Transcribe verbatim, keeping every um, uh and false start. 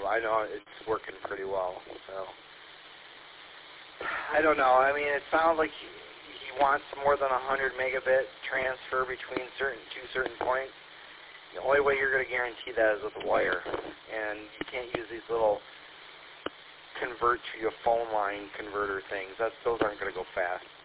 I know it's working pretty well. So I don't know. I mean, it sounds like he, he wants more than a hundred megabit transfer between certain two certain points. The only way you're going to guarantee that is with a wire, and you can't use these little convert to your phone line converter things. That's those aren't going to go fast.